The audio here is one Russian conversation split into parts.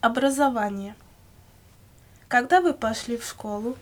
Образование. Когда вы пошли в школу?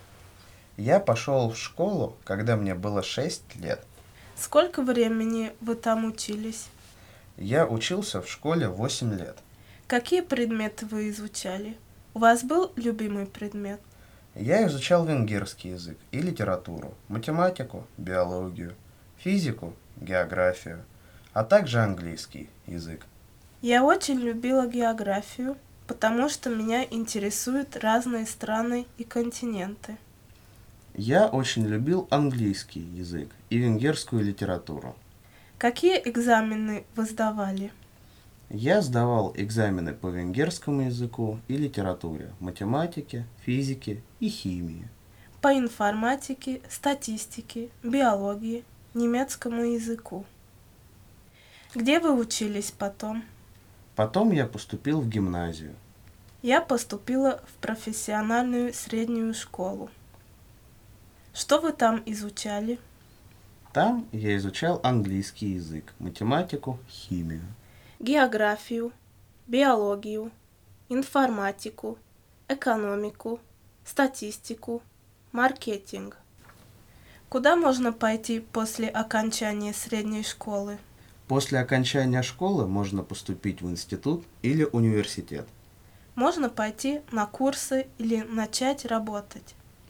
Я пошел в школу, когда мне было 6 лет. Сколько времени вы там учились? Я учился в школе 8 лет. Какие предметы вы изучали? У вас был любимый предмет? Я изучал венгерский язык и литературу, математику, биологию, физику, географию, а также английский язык. Я очень любила географию, потому что меня интересуют разные страны и континенты. Я очень любил английский язык и венгерскую литературу. Какие экзамены вы сдавали? Я сдавал экзамены по венгерскому языку и литературе, математике, физике и химии. По информатике, статистике, биологии, немецкому языку. Где вы учились потом? Потом я поступил в гимназию. Я поступила в профессиональную среднюю школу. Что вы там изучали? Там я изучал английский язык, математику, химию. Географию, биологию, информатику, экономику, статистику, маркетинг. Куда можно пойти после окончания средней школы? После окончания школы можно поступить в институт или университет. Можно пойти на курсы или начать работать.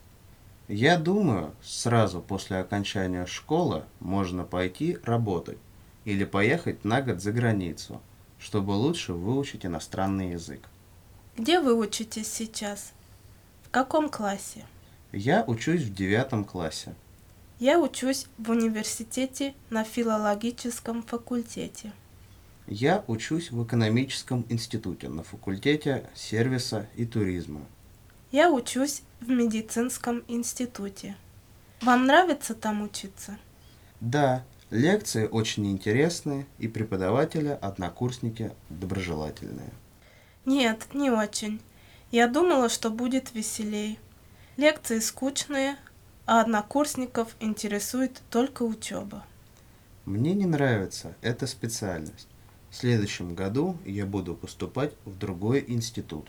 Я думаю, сразу после окончания школы можно пойти работать или поехать на год за границу, чтобы лучше выучить иностранный язык. Где вы учитесь сейчас? В каком классе? Я учусь в 9 классе. Я учусь в университете на филологическом факультете. Я учусь в экономическом институте на факультете сервиса и туризма. Я учусь в медицинском институте. Вам нравится там учиться? Да, лекции очень интересные и преподаватели-однокурсники доброжелательные. Нет, не очень. Я думала, что будет веселей. Лекции скучные, а однокурсников интересует только учеба. Мне не нравится эта специальность. В следующем году я буду поступать в другой институт.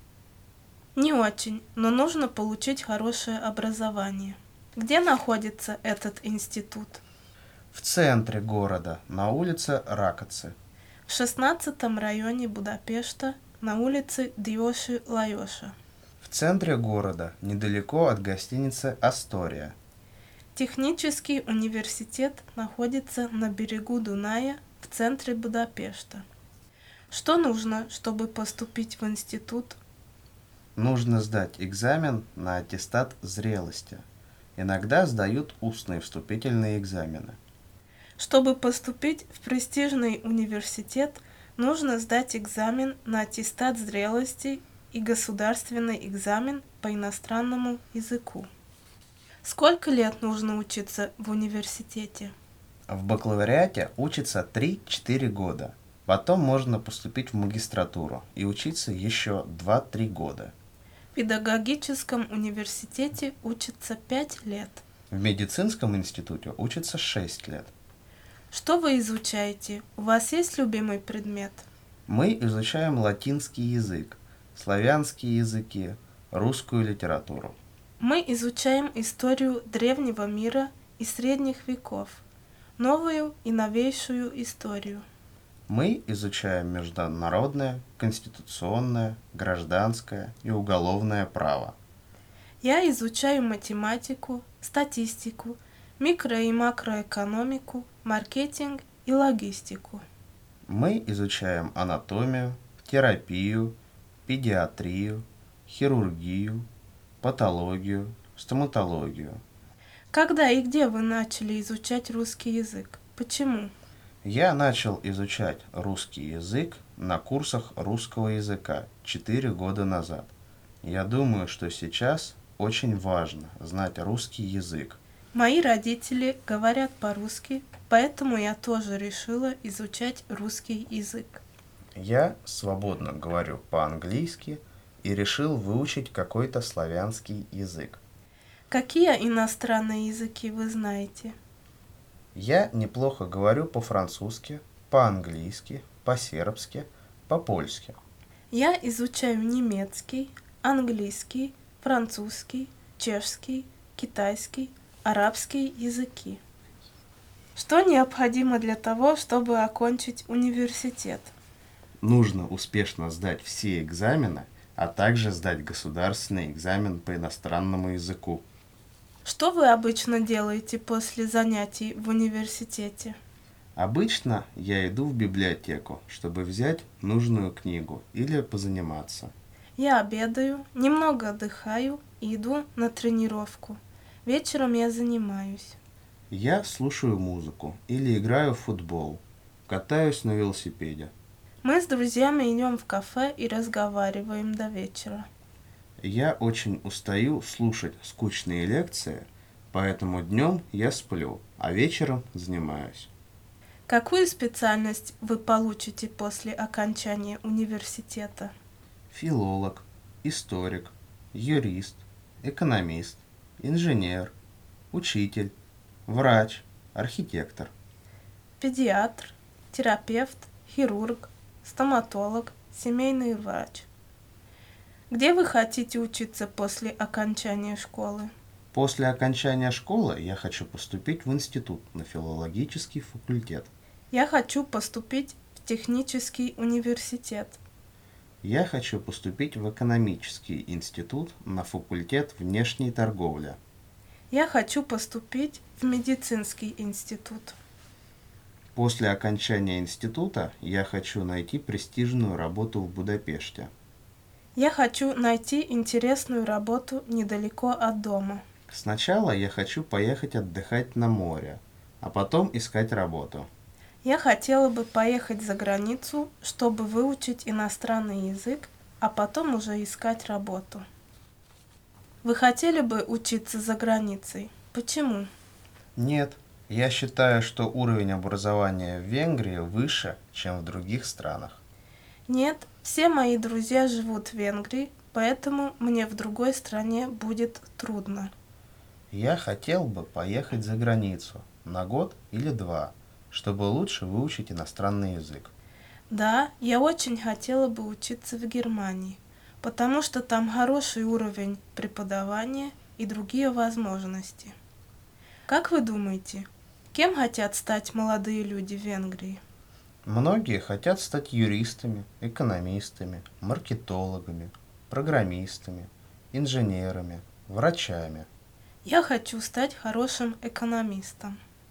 Не очень, но нужно получить хорошее образование. Где находится этот институт? В центре города, на улице Ракоцы. В 16-м районе Будапешта, на улице Дьоши Лайоша. В центре города, недалеко от гостиницы «Астория». Технический университет находится на берегу Дуная в центре Будапешта. Что нужно, чтобы поступить в институт? Нужно сдать экзамен на аттестат зрелости. Иногда сдают устные вступительные экзамены. Чтобы поступить в престижный университет, нужно сдать экзамен на аттестат зрелости и государственный экзамен по иностранному языку. Сколько лет нужно учиться в университете? В бакалавриате учатся 3-4 года. Потом можно поступить в магистратуру и учиться еще 2-3 года. В педагогическом университете учатся 5 лет. В медицинском институте учатся 6 лет. Что вы изучаете? У вас есть любимый предмет? Мы изучаем латинский язык, славянские языки, русскую литературу. Мы изучаем историю древнего мира и средних веков, новую и новейшую историю. Мы изучаем международное, конституционное, гражданское и уголовное право. Я изучаю математику, статистику, микро- и макроэкономику, маркетинг и логистику. Мы изучаем анатомию, терапию, педиатрию, хирургию, патологию, стоматологию. Когда и где вы начали изучать русский язык? Почему? Я начал изучать русский язык на курсах русского языка 4 года назад. Я думаю, что сейчас очень важно знать русский язык. Мои родители говорят по-русски, поэтому я тоже решила изучать русский язык. Я свободно говорю по-английски и решил выучить какой-то славянский язык. Какие иностранные языки вы знаете? Я неплохо говорю по-французски, по-английски, по-сербски, по-польски. Я изучаю немецкий, английский, французский, чешский, китайский, арабский языки. Что необходимо для того, чтобы окончить университет? Нужно успешно сдать все экзамены, а также сдать государственный экзамен по иностранному языку. Что вы обычно делаете после занятий в университете? Обычно я иду в библиотеку, чтобы взять нужную книгу или позаниматься. Я обедаю, немного отдыхаю и иду на тренировку. Вечером я занимаюсь. Я слушаю музыку или играю в футбол, катаюсь на велосипеде. Мы с друзьями идем в кафе и разговариваем до вечера. Я очень устаю слушать скучные лекции, поэтому днем я сплю, а вечером занимаюсь. Какую специальность вы получите после окончания университета? Филолог, историк, юрист, экономист, инженер, учитель, врач, архитектор. Педиатр, терапевт, хирург, стоматолог, семейный врач. Где вы хотите учиться после окончания школы? После окончания школы я хочу поступить в институт на филологический факультет. Я хочу поступить в технический университет. Я хочу поступить в экономический институт на факультет внешней торговли. Я хочу поступить в медицинский институт. После окончания института я хочу найти престижную работу в Будапеште. Я хочу найти интересную работу недалеко от дома. Сначала я хочу поехать отдыхать на море, а потом искать работу. Я хотела бы поехать за границу, чтобы выучить иностранный язык, а потом уже искать работу. Вы хотели бы учиться за границей? Почему? Нет, я считаю, что уровень образования в Венгрии выше, чем в других странах. Нет, все мои друзья живут в Венгрии, поэтому мне в другой стране будет трудно. Я хотел бы поехать за границу на год или два, чтобы лучше выучить иностранный язык. Да, я очень хотела бы учиться в Германии, потому что там хороший уровень преподавания и другие возможности. Как вы думаете, кем хотят стать молодые люди в Венгрии? Многие хотят стать юристами, экономистами, маркетологами, программистами, инженерами, врачами. Я хочу стать хорошим экономистом.